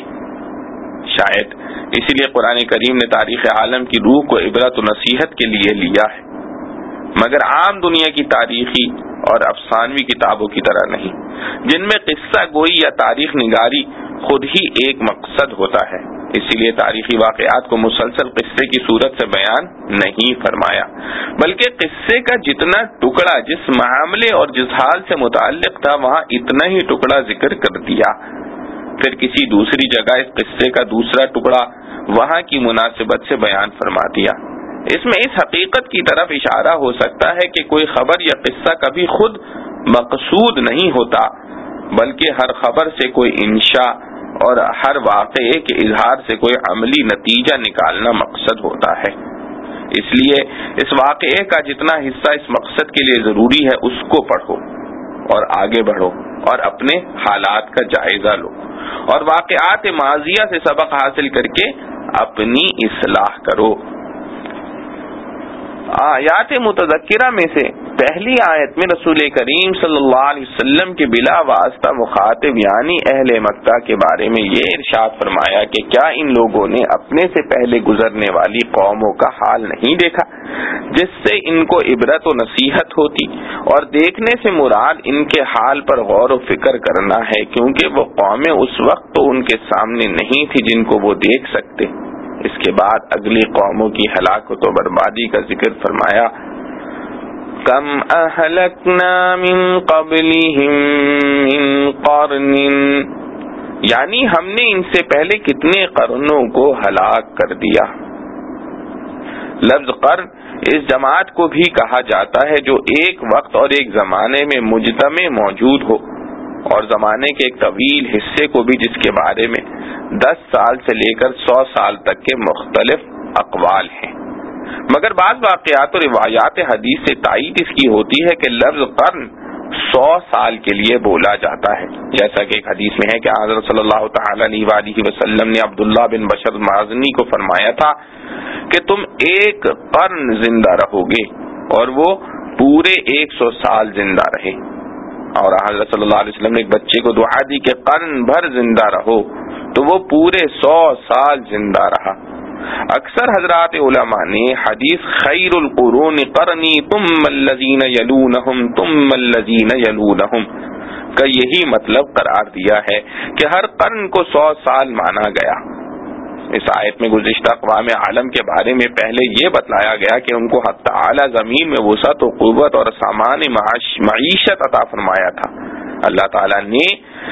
شاید اسی لیے قرآن کریم نے تاریخ عالم کی روح کو عبرت و نصیحت کے لیے لیا ہے، مگر عام دنیا کی تاریخی اور افسانوی کتابوں کی طرح نہیں، جن میں قصہ گوئی یا تاریخ نگاری خود ہی ایک مقصد ہوتا ہے۔ اسی لیے تاریخی واقعات کو مسلسل قصے کی صورت سے بیان نہیں فرمایا، بلکہ قصے کا جتنا ٹکڑا جس معاملے اور جس حال سے متعلق تھا وہاں اتنا ہی ٹکڑا ذکر کر دیا، پھر کسی دوسری جگہ اس قصے کا دوسرا ٹکڑا وہاں کی مناسبت سے بیان فرما دیا۔ اس میں اس حقیقت کی طرف اشارہ ہو سکتا ہے کہ کوئی خبر یا قصہ کبھی خود مقصود نہیں ہوتا، بلکہ ہر خبر سے کوئی انشاء اور ہر واقعے کے اظہار سے کوئی عملی نتیجہ نکالنا مقصد ہوتا ہے۔ اس لیے اس واقعے کا جتنا حصہ اس مقصد کے لیے ضروری ہے اس کو پڑھو اور آگے بڑھو اور اپنے حالات کا جائزہ لو اور واقعات ماضیہ سے سبق حاصل کر کے اپنی اصلاح کرو۔ آیات متذکرہ میں سے پہلی آیت میں رسول کریم صلی اللہ علیہ وسلم کے بلا واسطہ مخاطب یعنی اہل مکہ کے بارے میں یہ ارشاد فرمایا کہ کیا ان لوگوں نے اپنے سے پہلے گزرنے والی قوموں کا حال نہیں دیکھا جس سے ان کو عبرت و نصیحت ہوتی، اور دیکھنے سے مراد ان کے حال پر غور و فکر کرنا ہے، کیونکہ وہ قومیں اس وقت تو ان کے سامنے نہیں تھی جن کو وہ دیکھ سکتے۔ اس کے بعد اگلی قوموں کی ہلاکت و بربادی کا ذکر فرمایا، کم اہلکنا من قبلہم من قرن، یعنی ہم نے ان سے پہلے کتنے قرنوں کو ہلاک کر دیا۔ لفظ قرن اس جماعت کو بھی کہا جاتا ہے جو ایک وقت اور ایک زمانے میں مجتمع موجود ہو، اور زمانے کے ایک طویل حصے کو بھی جس کے بارے میں 10 سال سے لے کر 100 سال تک کے مختلف اقوال ہیں، مگر بعض واقعات اور روایات حدیث سے تائید اس کی ہوتی ہے کہ لفظ قرن 100 سال کے لیے بولا جاتا ہے، جیسا کہ ایک حدیث میں ہے کہ حضرت صلی اللہ تعالی علیہ وآلہ وسلم نے عبداللہ بن بشر مازنی کو فرمایا تھا کہ تم ایک قرن زندہ رہو گے، اور وہ پورے 100 سال زندہ رہے، اور حضرت صلی اللہ علیہ وسلم نے ایک بچے کو دعا دی کہ قرن بھر زندہ رہو، تو وہ پورے 100 سال زندہ رہا۔ اکثر حضرات علماء نے حدیث خیر القرون قرنی ثم الذین یلونہم ثم الذین یلونہم کا یہی مطلب قرار دیا ہے کہ ہر قرن کو 100 سال مانا گیا۔ اس آیت میں گزشتہ اقوام عالم کے بارے میں پہلے یہ بتلایا گیا کہ ان کو حق تعالی زمین میں وسعت و قوت اور سامان معیشت عطا فرمایا تھا۔ اللہ تعالی نے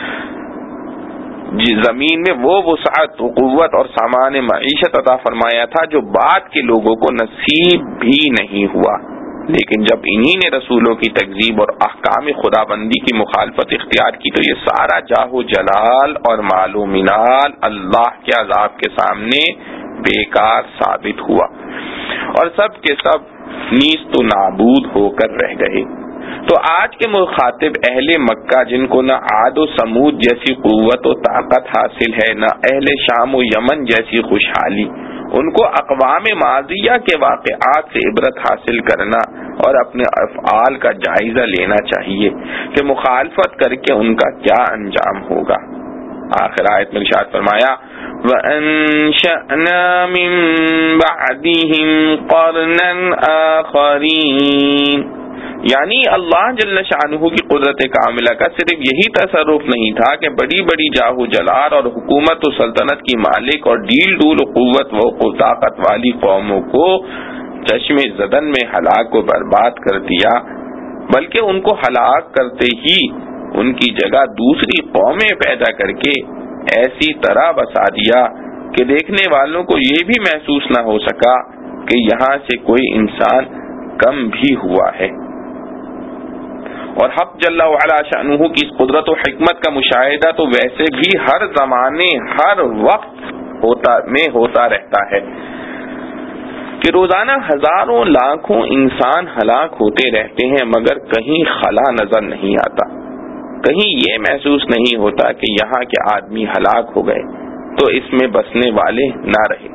زمین میں وہ وسعت و قوت اور سامان معیشت عطا فرمایا تھا جو بعد کے لوگوں کو نصیب بھی نہیں ہوا، لیکن جب انہی نے رسولوں کی تکذیب اور احکام خدا بندی کی مخالفت اختیار کی تو یہ سارا جاہ و جلال اور مال و منال اللہ کے عذاب کے سامنے بیکار ثابت ہوا، اور سب کے سب نیست و نابود ہو کر رہ گئے۔ تو آج کے مخاطب اہل مکہ جن کو نہ عاد و سمود جیسی قوت و طاقت حاصل ہے، نہ اہل شام و یمن جیسی خوشحالی، ان کو اقوام ماضیہ کے واقعات سے عبرت حاصل کرنا اور اپنے افعال کا جائزہ لینا چاہیے کہ مخالفت کر کے ان کا کیا انجام ہوگا۔ آخر آیت میں ارشاد فرمایا، وَأَنشَأْنَا مِن بَعْدِهِمْ قَرْنًا آخَرِينَ، یعنی اللہ جل شانہ کی قدرت کاملہ کا صرف یہی تصرف نہیں تھا کہ بڑی بڑی جاہ و جلال اور حکومت و سلطنت کی مالک اور ڈیل ڈول قوت و طاقت والی قوموں کو چشم زدن میں ہلاک و برباد کر دیا، بلکہ ان کو ہلاک کرتے ہی ان کی جگہ دوسری قومیں پیدا کر کے ایسی طرح بسا دیا کہ دیکھنے والوں کو یہ بھی محسوس نہ ہو سکا کہ یہاں سے کوئی انسان کم بھی ہوا ہے۔ اور حق جل وعلا شأنہ کی اس قدرت و حکمت کا مشاہدہ تو ویسے بھی ہر زمانے ہر وقت ہوتا رہتا ہے کہ روزانہ ہزاروں لاکھوں انسان ہلاک ہوتے رہتے ہیں، مگر کہیں خلا نظر نہیں آتا، کہیں یہ محسوس نہیں ہوتا کہ یہاں کے آدمی ہلاک ہو گئے تو اس میں بسنے والے نہ رہے۔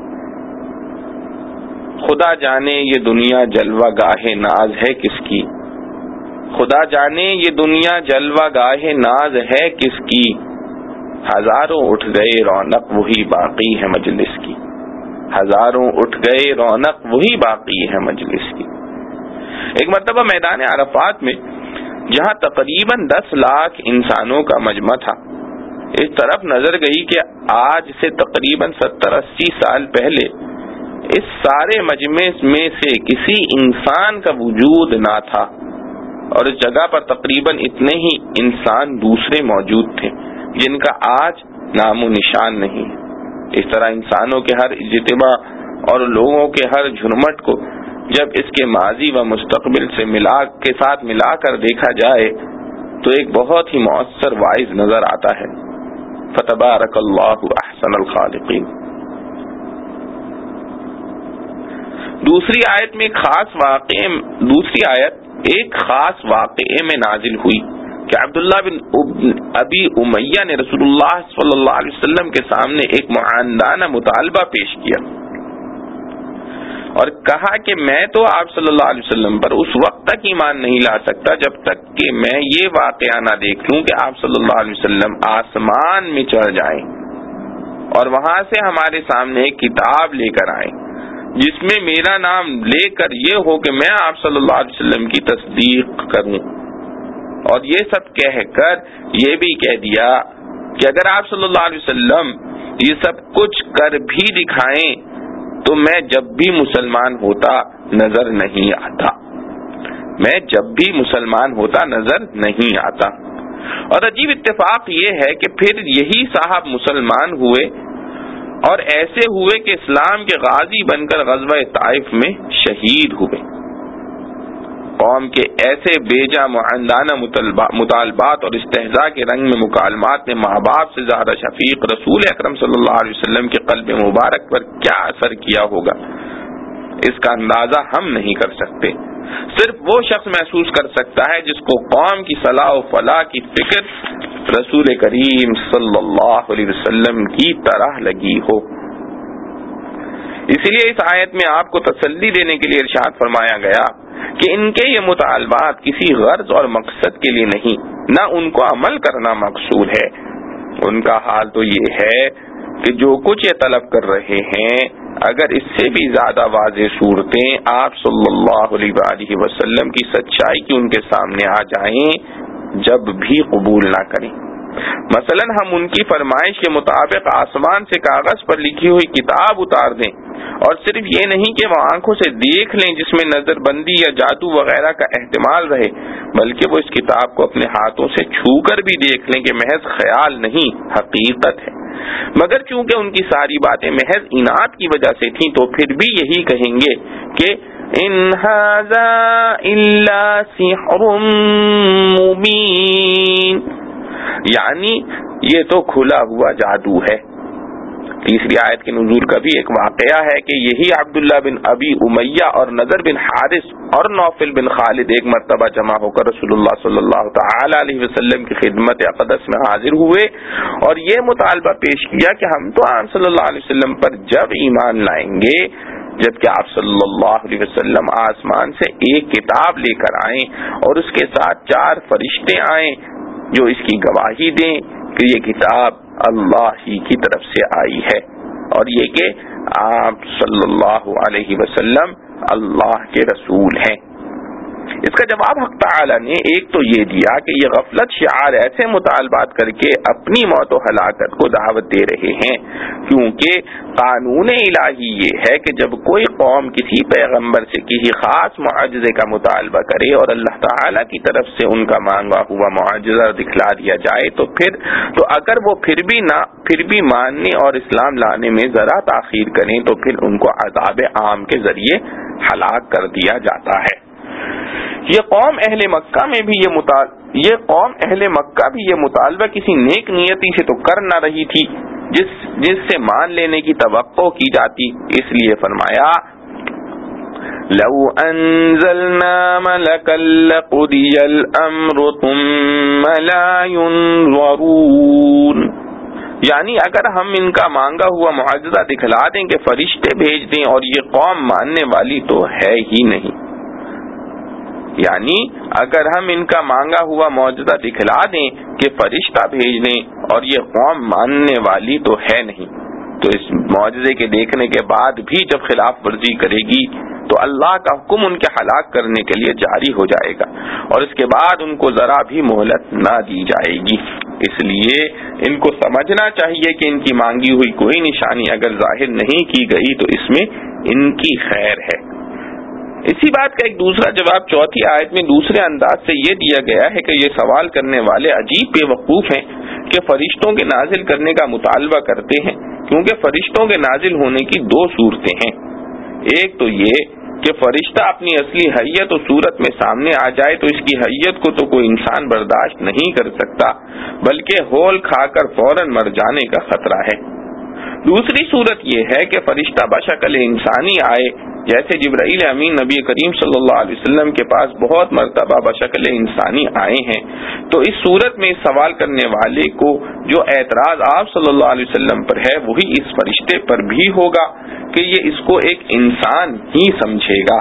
خدا جانے یہ دنیا جلوہ گاہ ناز ہے کس کی، خدا جانے یہ دنیا جلوہ گاہ ناز ہے کس کی، ہزاروں اٹھ گئے رونق وہی باقی ہے مجلس کی، ہزاروں اٹھ گئے رونق وہی باقی ہے مجلس کی۔ ایک مرتبہ میدان عرفات میں جہاں تقریباً 10 لاکھ انسانوں کا مجمع تھا، اس طرف نظر گئی کہ آج سے تقریباً 70-80 سال پہلے اس سارے مجمع میں سے کسی انسان کا وجود نہ تھا، اور اس جگہ پر تقریباً اتنے ہی انسان دوسرے موجود تھے جن کا آج نام و نشان نہیں۔ اس طرح انسانوں کے ہر اجتماع اور لوگوں کے ہر جھرمٹ کو جب اس کے ماضی و مستقبل سے ملا کر دیکھا جائے تو ایک بہت ہی مؤثر واعظ نظر آتا ہے۔ فتبارک اللہ احسن الخالقین۔ دوسری آیت ایک خاص واقعے میں نازل ہوئی کہ عبداللہ بن ابی امیہ نے رسول اللہ صلی اللہ علیہ وسلم کے سامنے ایک معاندانہ مطالبہ پیش کیا، اور کہا کہ میں تو آپ صلی اللہ علیہ وسلم پر اس وقت تک ایمان نہیں لا سکتا جب تک کہ میں یہ واقعہ نہ دیکھ لوں کہ آپ صلی اللہ علیہ وسلم آسمان میں چڑھ جائیں اور وہاں سے ہمارے سامنے ایک کتاب لے کر آئیں جس میں میرا نام لے کر یہ ہو کہ میں آپ صلی اللہ علیہ وسلم کی تصدیق کروں. اور یہ سب کہہ کر یہ بھی کہہ دیا کہ اگر آپ صلی اللہ علیہ وسلم یہ سب کچھ کر بھی دکھائیں تو میں جب بھی مسلمان ہوتا نظر نہیں آتا، میں جب بھی مسلمان ہوتا نظر نہیں آتا. اور عجیب اتفاق یہ ہے کہ پھر یہی صاحب مسلمان ہوئے اور ایسے ہوئے کہ اسلام کے غازی بن کر غزوہ طائف میں شہید ہوئے. قوم کے ایسے بیجا معندانہ مطالبات اور استہزاء کے رنگ میں مکالمات نے ماں باپ سے زیادہ شفیق رسول اکرم صلی اللہ علیہ وسلم کے قلب مبارک پر کیا اثر کیا ہوگا، اس کا اندازہ ہم نہیں کر سکتے. صرف وہ شخص محسوس کر سکتا ہے جس کو قوم کی صلاح و فلاح کی فکر رسول کریم صلی اللہ علیہ وسلم کی طرح لگی ہو. اسی لیے اس آیت میں آپ کو تسلی دینے کے لیے ارشاد فرمایا گیا کہ ان کے یہ مطالبات کسی غرض اور مقصد کے لیے نہیں، نہ ان کو عمل کرنا مقصود ہے. ان کا حال تو یہ ہے کہ جو کچھ یہ طلب کر رہے ہیں اگر اس سے بھی زیادہ واضح صورتیں آپ صلی اللہ علیہ وآلہ وسلم کی سچائی کی ان کے سامنے آ جائیں جب بھی قبول نہ کریں. مثلا ہم ان کی فرمائش کے مطابق آسمان سے کاغذ پر لکھی ہوئی کتاب اتار دیں اور صرف یہ نہیں کہ وہ آنکھوں سے دیکھ لیں جس میں نظر بندی یا جادو وغیرہ کا احتمال رہے، بلکہ وہ اس کتاب کو اپنے ہاتھوں سے چھو کر بھی دیکھ لیں کہ محض خیال نہیں حقیقت ہے. مگر چونکہ ان کی ساری باتیں محض اناد کی وجہ سے تھیں تو پھر بھی یہی کہیں گے کہ ان ھذا الا سحر مبین، یعنی یہ تو کھلا ہوا جادو ہے. تیسری آیت کے نزول کا بھی ایک واقعہ ہے کہ یہی عبداللہ بن ابی امیہ اور نضر بن حارث اور نوفل بن خالد ایک مرتبہ جمع ہو کر رسول اللہ صلی اللہ تعالی علیہ وسلم کی خدمت اقدس میں حاضر ہوئے اور یہ مطالبہ پیش کیا کہ ہم تو آپ صلی اللہ علیہ وسلم پر جب ایمان لائیں گے جبکہ آپ صلی اللہ علیہ وسلم آسمان سے ایک کتاب لے کر آئیں اور اس کے ساتھ 4 فرشتے آئیں جو اس کی گواہی دیں کہ یہ کتاب اللہ ہی کی طرف سے آئی ہے اور یہ کہ آپ صلی اللہ علیہ وسلم اللہ کے رسول ہیں. اس کا جواب حق تعالی نے ایک تو یہ دیا کہ یہ غفلت شعار ایسے مطالبات کر کے اپنی موت و ہلاکت کو دعوت دے رہے ہیں، کیونکہ قانون الہی یہ ہے کہ جب کوئی قوم کسی پیغمبر سے کسی خاص معجزے کا مطالبہ کرے اور اللہ تعالی کی طرف سے ان کا مانگا ہوا معجزہ دکھلا دیا جائے تو اگر وہ پھر بھی ماننے اور اسلام لانے میں ذرا تاخیر کریں تو پھر ان کو عذاب عام کے ذریعے ہلاک کر دیا جاتا ہے. یہ قوم اہل مکہ بھی یہ مطالبہ کسی نیک نیتی سے تو کر نہ رہی تھی جس سے مان لینے کی توقع کی جاتی، اس لیے فرمایا لو انزلنا ملکا لقضی الامر ثم لا ينظرون، یعنی اگر ہم ان کا مانگا ہوا معجزہ دکھلا دیں کہ فرشتے بھیج دیں اور یہ قوم ماننے والی تو ہے ہی نہیں، یعنی اگر ہم ان کا مانگا ہوا معجزہ دکھلا دیں کہ فرشتہ بھیج دیں اور یہ قوم ماننے والی تو ہے نہیں، تو اس معجزے کے دیکھنے کے بعد بھی جب خلاف ورزی کرے گی تو اللہ کا حکم ان کے ہلاک کرنے کے لیے جاری ہو جائے گا اور اس کے بعد ان کو ذرا بھی مہلت نہ دی جائے گی. اس لیے ان کو سمجھنا چاہیے کہ ان کی مانگی ہوئی کوئی نشانی اگر ظاہر نہیں کی گئی تو اس میں ان کی خیر ہے. اسی بات کا ایک دوسرا جواب چوتھی آیت میں دوسرے انداز سے یہ دیا گیا ہے کہ یہ سوال کرنے والے عجیب بے وقوف ہیں کہ فرشتوں کے نازل کرنے کا مطالبہ کرتے ہیں، کیونکہ فرشتوں کے نازل ہونے کی 2 صورتیں ہیں. ایک تو یہ کہ فرشتہ اپنی اصلی حیت و صورت میں سامنے آ جائے تو اس کی حیت کو تو کوئی انسان برداشت نہیں کر سکتا بلکہ ہول کھا کر فوراً مر جانے کا خطرہ ہے. دوسری صورت یہ ہے کہ فرشتہ بشکل انسانی آئے جیسے جبرائیل امین نبی کریم صلی اللہ علیہ وسلم کے پاس بہت مرتبہ بشکل انسانی آئے ہیں، تو اس صورت میں سوال کرنے والے کو جو اعتراض آپ صلی اللہ علیہ وسلم پر ہے وہی اس فرشتے پر بھی ہوگا کہ یہ اس کو ایک انسان ہی سمجھے گا۔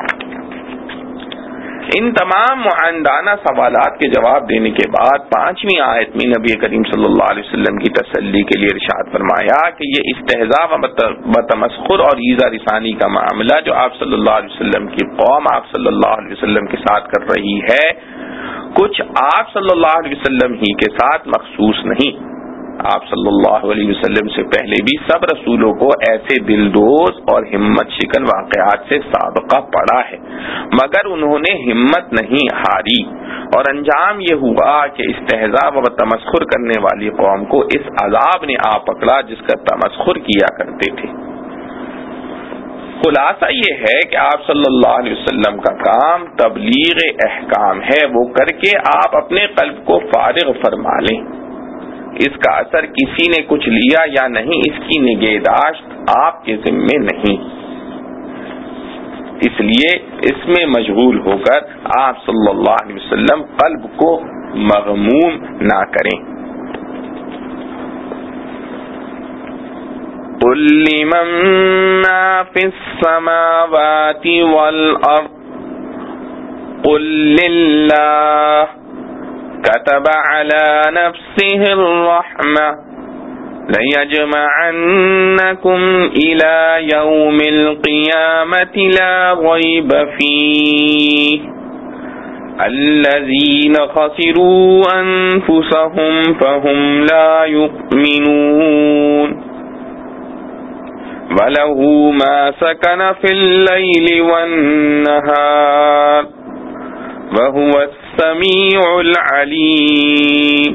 ان تمام معاندانہ سوالات کے جواب دینے کے بعد 5ویں آیت میں نبی کریم صلی اللہ علیہ وسلم کی تسلی کے لیے ارشاد فرمایا کہ یہ استہزاء و تمسخر اور ایذا رسانی کا معاملہ جو آپ صلی اللہ علیہ وسلم کی قوم آپ صلی اللہ علیہ وسلم کے ساتھ کر رہی ہے، کچھ آپ صلی اللہ علیہ وسلم ہی کے ساتھ مخصوص نہیں، آپ صلی اللہ علیہ وسلم سے پہلے بھی سب رسولوں کو ایسے دلدوز اور ہمت شکن واقعات سے سابقہ پڑا ہے، مگر انہوں نے ہمت نہیں ہاری، اور انجام یہ ہوا کہ استہزاء و تمسخر کرنے والی قوم کو اس عذاب نے آ پکڑا جس کا تمسخر کیا کرتے تھے۔ خلاصہ یہ ہے کہ آپ صلی اللہ علیہ وسلم کا کام تبلیغ احکام ہے، وہ کر کے آپ اپنے قلب کو فارغ فرما لیں، اس کا اثر کسی نے کچھ لیا یا نہیں اس کی نگہداشت آپ کے ذمے نہیں، اس لیے اس میں مشغول ہو کر آپ صلی اللہ علیہ وسلم قلب کو مغموم نہ کریں۔ قل لمن ما فی السماوات والارض قل للہ كتب على نفسه الرحمة ليجمعنكم إلى يوم القيامة لا ريب فيه الذين خسروا أنفسهم فهم لا يؤمنون وله ما سكن في الليل والنهار وهو السميع العليم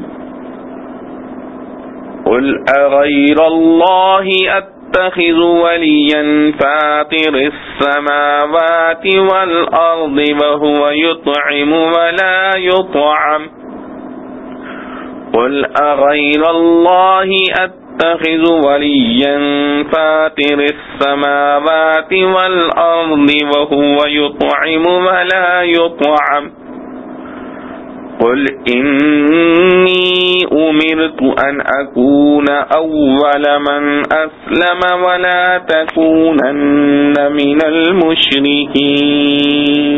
قل أغير الله أتخذ وليا فاطر السماوات والأرض وهو يطعم ولا يطعم قل أغير الله أتخذ وليا فاطر السماوات والأرض وهو يطعم ولا يطعم قل إني أمرت أن أكون أول من أسلم ولا تكونن من المشركين۔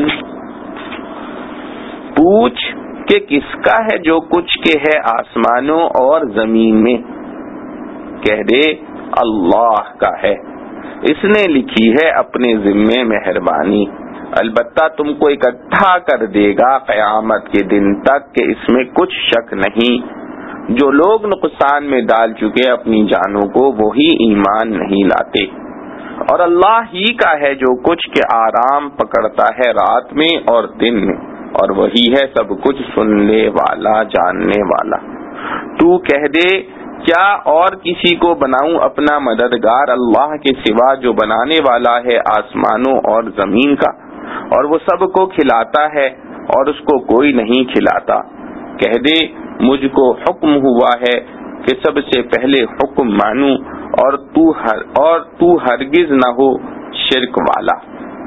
پوچھ کہ کس کا ہے جو کچھ کے ہے آسمانوں اور زمین میں، کہہ دے اللہ کا ہے، اس نے لکھی ہے اپنے ذمے مہربانی، البتہ تم کو اکٹھا کر دے گا قیامت کے دن تک کہ اس میں کچھ شک نہیں، جو لوگ نقصان میں ڈال چکے اپنی جانوں کو وہی ایمان نہیں لاتے، اور اللہ ہی کا ہے جو کچھ کے آرام پکڑتا ہے رات میں اور دن میں، اور وہی ہے سب کچھ سننے والا جاننے والا۔ تو کہہ دے کیا اور کسی کو بناؤں اپنا مددگار اللہ کے سوا جو بنانے والا ہے آسمانوں اور زمین کا، اور وہ سب کو کھلاتا ہے اور اس کو کوئی نہیں کھلاتا۔ کہہ دے مجھ کو حکم ہوا ہے کہ سب سے پہلے حکم مانوں اور تو ہرگز نہ ہو شرک والا۔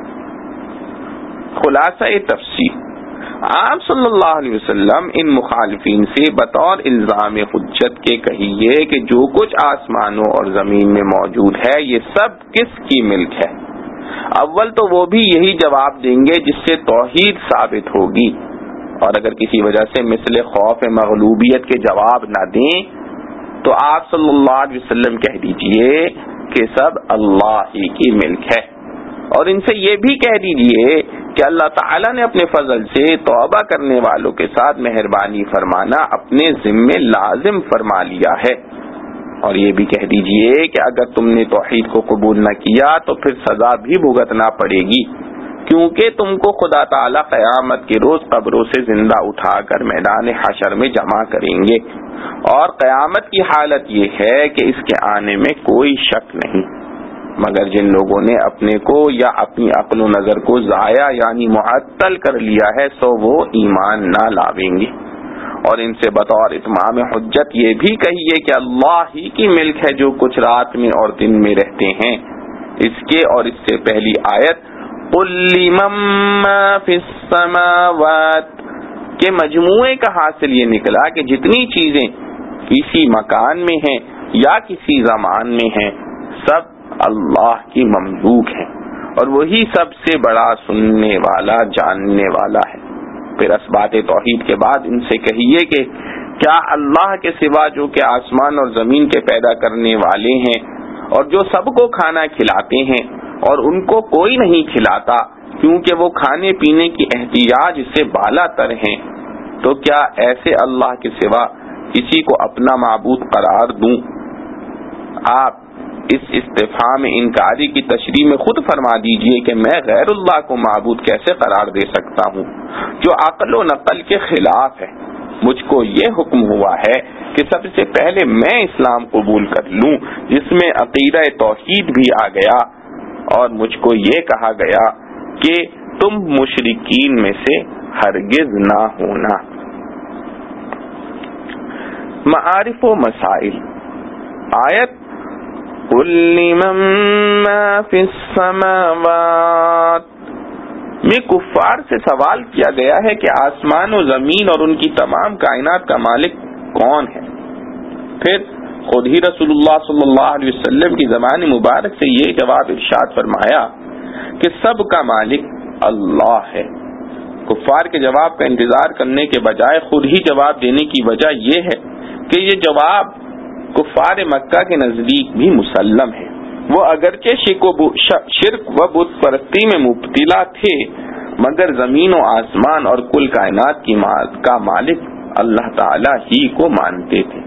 خلاصہ تفسیر، آپ صلی اللہ علیہ وسلم ان مخالفین سے بطور الزام حجت کے کہیے کہ جو کچھ آسمانوں اور زمین میں موجود ہے یہ سب کس کی ملک ہے؟ اول تو وہ بھی یہی جواب دیں گے جس سے توحید ثابت ہوگی، اور اگر کسی وجہ سے مثل خوف مغلوبیت کے جواب نہ دیں تو آپ صلی اللہ علیہ وسلم کہہ دیجئے کہ سب اللہ ہی کی ملک ہے، اور ان سے یہ بھی کہہ دیجئے کہ اللہ تعالیٰ نے اپنے فضل سے توبہ کرنے والوں کے ساتھ مہربانی فرمانا اپنے ذمے لازم فرما لیا ہے، اور یہ بھی کہہ دیجئے کہ اگر تم نے توحید کو قبول نہ کیا تو پھر سزا بھی بھگتنا پڑے گی، کیونکہ تم کو خدا تعالیٰ قیامت کے روز قبروں سے زندہ اٹھا کر میدان حشر میں جمع کریں گے، اور قیامت کی حالت یہ ہے کہ اس کے آنے میں کوئی شک نہیں، مگر جن لوگوں نے اپنے کو یا اپنی عقل و نظر کو ضائع یعنی معطل کر لیا ہے سو وہ ایمان نہ لاویں گے۔ اور ان سے بطور اتمام حجت یہ بھی کہیے کہ اللہ ہی کی ملک ہے جو کچھ رات میں اور دن میں رہتے ہیں، اس کے اور اس سے پہلی آیت قُل لِمَن مَّا فِي السَّمَاوَاتِ کے مجموعے کا حاصل یہ نکلا کہ جتنی چیزیں کسی مکان میں ہیں یا کسی زمان میں ہیں سب اللہ کی مملوک ہیں اور وہی سب سے بڑا سننے والا جاننے والا ہے. پھر اسبات توحید کے بعد ان سے کہیے کہ کیا اللہ کے سوا جو کہ آسمان اور زمین کے پیدا کرنے والے ہیں اور جو سب کو کھانا کھلاتے ہیں اور ان کو کوئی نہیں کھلاتا کیونکہ وہ کھانے پینے کی احتیاج سے بالا تر ہیں، تو کیا ایسے اللہ کے سوا کسی کو اپنا معبود قرار دوں؟ آپ اس استفہام انکاری کی تشریح میں خود فرما دیجئے کہ میں غیر اللہ کو معبود کیسے قرار دے سکتا ہوں جو عقل و نقل کے خلاف ہے. مجھ کو یہ حکم ہوا ہے کہ سب سے پہلے میں اسلام قبول کر لوں جس میں عقیدہ توحید بھی آ گیا، اور مجھ کو یہ کہا گیا کہ تم مشرکین میں سے ہرگز نہ ہونا. معارف و مسائل. آیت قُل لِمَن مَّا فِي السَّمَاوَاتِ میں کفار سے سوال کیا گیا ہے کہ آسمان و زمین اور ان کی تمام کائنات کا مالک کون ہے. پھر خود ہی رسول اللہ صلی اللہ علیہ وسلم کی زبان مبارک سے یہ جواب ارشاد فرمایا کہ سب کا مالک اللہ ہے. کفار کے جواب کا انتظار کرنے کے بجائے خود ہی جواب دینے کی وجہ یہ ہے کہ یہ جواب کفار مکہ کے نزدیک بھی مسلم ہے. وہ اگرچہ شرک و بت پرستی میں مبتلا تھے مگر زمین و آسمان اور کل کائنات کا مالک اللہ تعالی ہی کو مانتے تھے.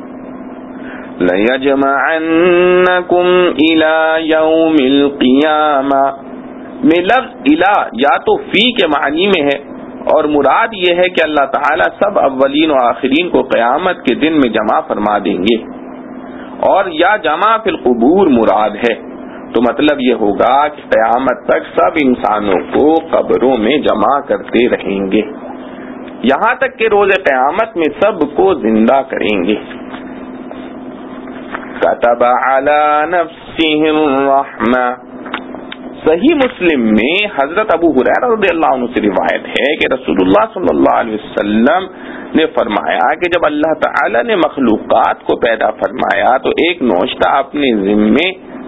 لَيَجْمَعَنَّكُمْ إِلَى يَوْمِ الْقِيَامَةِ میں لفظ الہ یا تو فی کے معنی میں ہے اور مراد یہ ہے کہ اللہ تعالیٰ سب اولین و آخرین کو قیامت کے دن میں جمع فرما دیں گے، اور یا جمع فی القبور مراد ہے تو مطلب یہ ہوگا کہ قیامت تک سب انسانوں کو قبروں میں جمع کرتے رہیں گے یہاں تک کہ روز قیامت میں سب کو زندہ کریں گے. کتب علی نفسہ الرحمہ. صحیح مسلم میں حضرت ابو ہریرہ رضی اللہ عنہ سے روایت ہے کہ رسول اللہ صلی اللہ علیہ وسلم نے فرمایا کہ جب اللہ تعالی نے مخلوقات کو پیدا فرمایا تو ایک نوشتہ اپنے ذمے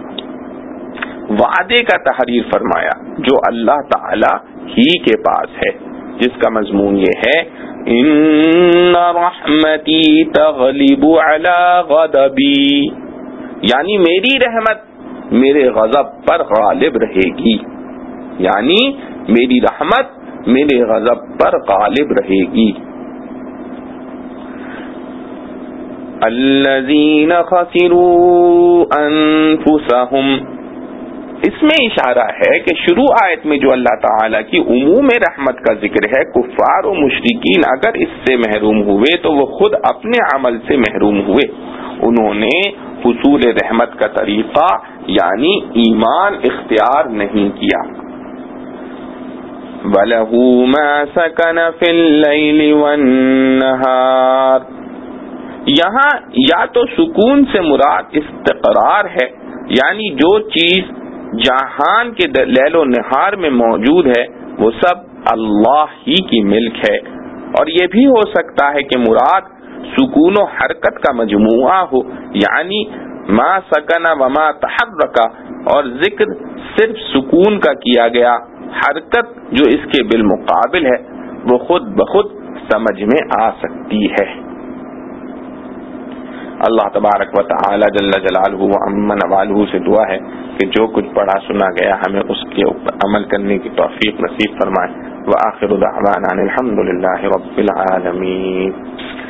وعدے کا تحریر فرمایا جو اللہ تعالی ہی کے پاس ہے، جس کا مضمون یہ ہے ان رحمتی تغلب علی غضبی، یعنی میری رحمت میرے غضب پر غالب رہے گی، یعنی میری رحمت میرے غضب پر غالب رہے گی. الذین خسروا انفسهم، اس میں اشارہ ہے کہ شروع آیت میں جو اللہ تعالیٰ کی عموم رحمت کا ذکر ہے، کفار و مشرکین اگر اس سے محروم ہوئے تو وہ خود اپنے عمل سے محروم ہوئے. انہوں نے حصول رحمت کا طریقہ یعنی ایمان اختیار نہیں کیا. وَلَهُ مَا سَكَنَ فِي اللَّيْلِ وَالنَّهَارِ، یہاں یا تو سکون سے مراد استقرار ہے، یعنی جو چیز جہان کے لیل و نہار میں موجود ہے وہ سب اللہ ہی کی ملک ہے، اور یہ بھی ہو سکتا ہے کہ مراد سکون و حرکت کا مجموعہ ہو، یعنی ما سکن و ما تحرک، اور ذکر صرف سکون کا کیا گیا، حرکت جو اس کے بالمقابل ہے وہ خود بخود سمجھ میں آ سکتی ہے. اللہ تبارک و تعالی جل جلالہ و عم نوالہ سے دعا ہے کہ جو کچھ پڑھا سنا گیا ہمیں اس کے اوپر عمل کرنے کی توفیق نصیب فرمائے. وآخر دعوانا الحمد للہ رب العالمین.